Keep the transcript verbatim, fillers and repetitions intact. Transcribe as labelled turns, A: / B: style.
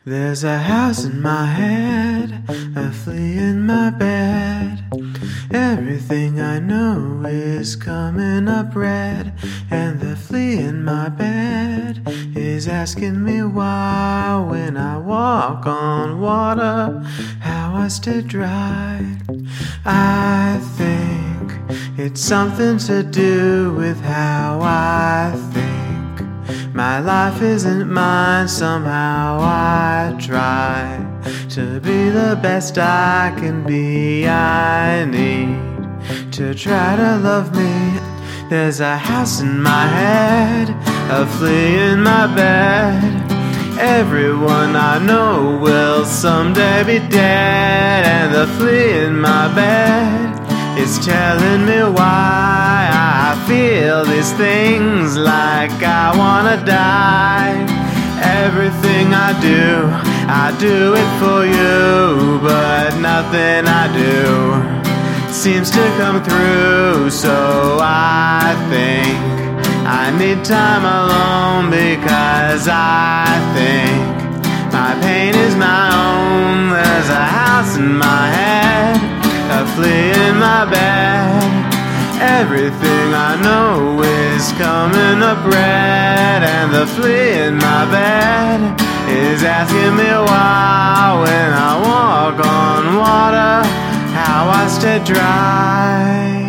A: There's a house in my head, a flea in my bed. Everything I know is coming up red, and the flea in my bed is asking me why, when I walk on water, how I stay dry. I think it's something to do with how I think. My life isn't mine, somehow I try to be the best I can be. I need to try to love me. There's a house in my head, a flea in my bed. Everyone I know will someday be dead, and the flea in my bed is telling me why I feel these things like I wanna die. Everything I do, I do it for you, but nothing I do seems to come through. So I think I need time alone, because I think my pain is my own. There's a house in my head, a flea in my bed. Everything I know is coming up red, and the flea in my bed is asking me why, when I walk on water, how I stay dry.